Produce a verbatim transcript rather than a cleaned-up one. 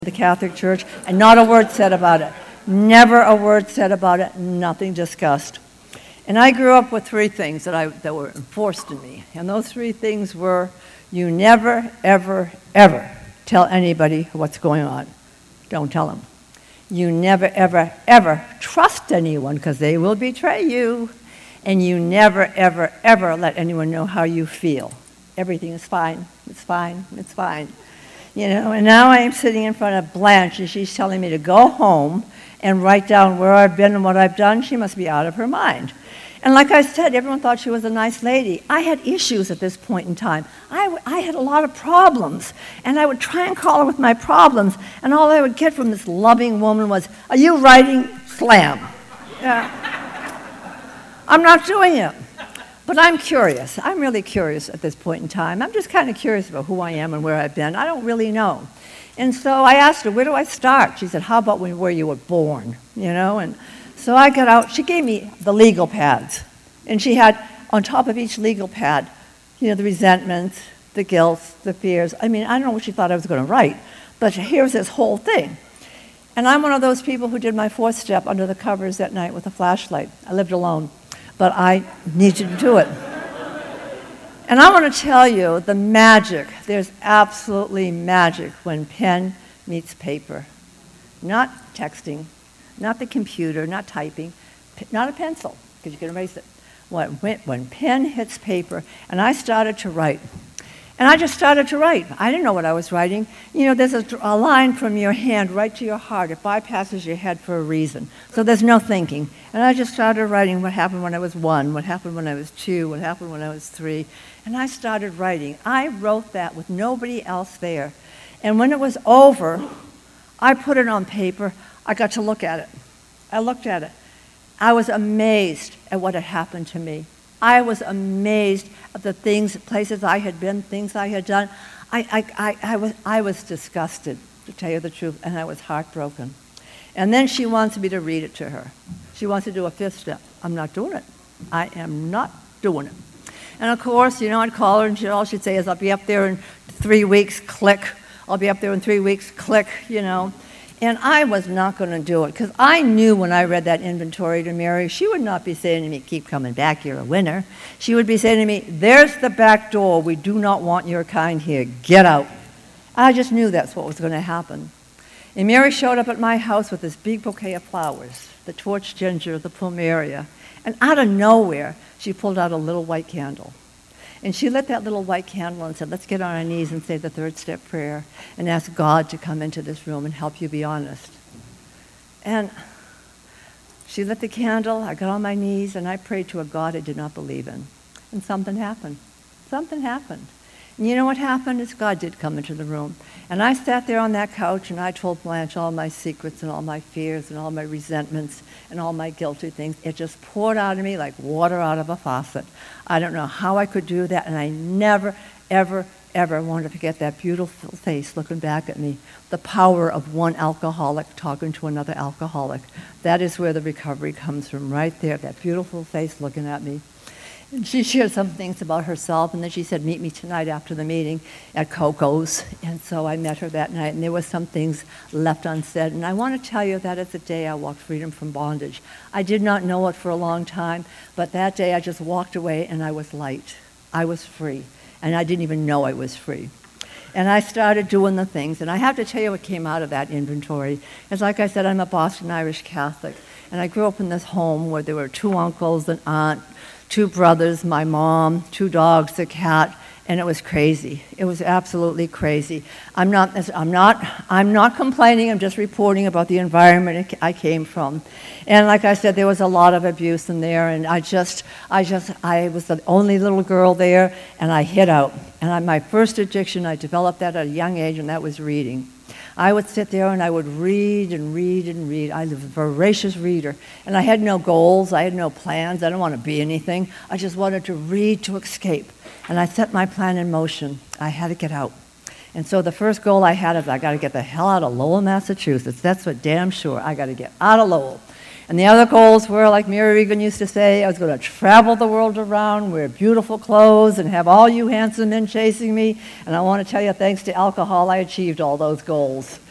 the Catholic Church, and not a word said about it. Never a word said about it, nothing discussed. And I grew up with three things that, I, that were enforced in me. And those three things were, you never, ever, ever tell anybody what's going on. Don't tell them. You never, ever, ever trust anyone because they will betray you. And you never, ever, ever let anyone know how you feel. Everything is fine, it's fine, it's fine. You know, and now I am sitting in front of Blanche, and she's telling me to go home and write down where I've been and what I've done. She must be out of her mind. And like I said, everyone thought she was a nice lady. I had issues at this point in time. I, I had a lot of problems, and I would try and call her with my problems, and all I would get from this loving woman was, "Are you writing? Slam." Yeah. I'm not doing it. But I'm curious. I'm really curious at this point in time. I'm just kind of curious about who I am and where I've been. I don't really know. And so I asked her, where do I start? She said, how about when, where you were born? You know, and so I got out. She gave me the legal pads. And she had, on top of each legal pad, you know, the resentments, the guilt, the fears. I mean, I don't know what she thought I was going to write, but here's this whole thing. And I'm one of those people who did my fourth step under the covers that night with a flashlight. I lived alone. But I needed to do it. And I want to tell you the magic, there's absolutely magic when pen meets paper. Not texting, not the computer, not typing, not a pencil, because you can erase it. When, when, when pen hits paper, and I started to write. And I just started to write. I didn't know what I was writing. You know, there's a, a line from your hand right to your heart. It bypasses your head for a reason. So there's no thinking. And I just started writing what happened when I was one, what happened when I was two, what happened when I was three. And I started writing. I wrote that with nobody else there. And when it was over, I put it on paper. I got to look at it. I looked at it. I was amazed at what had happened to me. I was amazed at the things, places I had been, things I had done. I, I, I, I, was, I was disgusted, to tell you the truth, and I was heartbroken. And then she wants me to read it to her. She wants to do a fifth step. I'm not doing it. I am not doing it. And of course, you know, I'd call her, and she, all she'd say is, I'll be up there in three weeks, click. I'll be up there in three weeks, click, you know. And I was not going to do it, because I knew when I read that inventory to Mary, she would not be saying to me, keep coming back, you're a winner. She would be saying to me, there's the back door. We do not want your kind here. Get out. I just knew that's what was going to happen. And Mary showed up at my house with this big bouquet of flowers, the torch ginger, the plumeria. And out of nowhere, she pulled out a little white candle. And she lit that little white candle and said, let's get on our knees and say the third step prayer and ask God to come into this room and help you be honest. And she lit the candle, I got on my knees, and I prayed to a God I did not believe in. And something happened. Something happened. And you know what happened is God did come into the room. And I sat there on that couch and I told Blanche all my secrets and all my fears and all my resentments and all my guilty things. It just poured out of me like water out of a faucet. I don't know how I could do that, and I never, ever, ever wanted to forget that beautiful face looking back at me. The power of one alcoholic talking to another alcoholic. That is where the recovery comes from, right there, that beautiful face looking at me. And she shared some things about herself, and then she said, meet me tonight after the meeting at Coco's. And so I met her that night, and there were some things left unsaid. And I want to tell you that is the day I walked freedom from bondage. I did not know it for a long time, but that day I just walked away, and I was light. I was free, and I didn't even know I was free. And I started doing the things, and I have to tell you what came out of that inventory. It's like I said, I'm a Boston Irish Catholic, and I grew up in this home where there were two uncles, an aunt, two brothers, my mom, two dogs, a cat, and it was crazy. It was absolutely crazy. I'm not, I'm not, I'm not complaining. I'm just reporting about the environment I came from. And like I said, there was a lot of abuse in there, and I just, I just, I was the only little girl there, and I hid out. And I, my first addiction, I developed that at a young age, and that was reading. I would sit there and I would read and read and read. I was a voracious reader. And I had no goals. I had no plans. I didn't want to be anything. I just wanted to read to escape. And I set my plan in motion. I had to get out. And so the first goal I had is I got to get the hell out of Lowell, Massachusetts. That's for damn sure. I got to get out of Lowell. And the other goals were, like Mary Regan used to say, I was going to travel the world around, wear beautiful clothes, and have all you handsome men chasing me. And I want to tell you, thanks to alcohol, I achieved all those goals.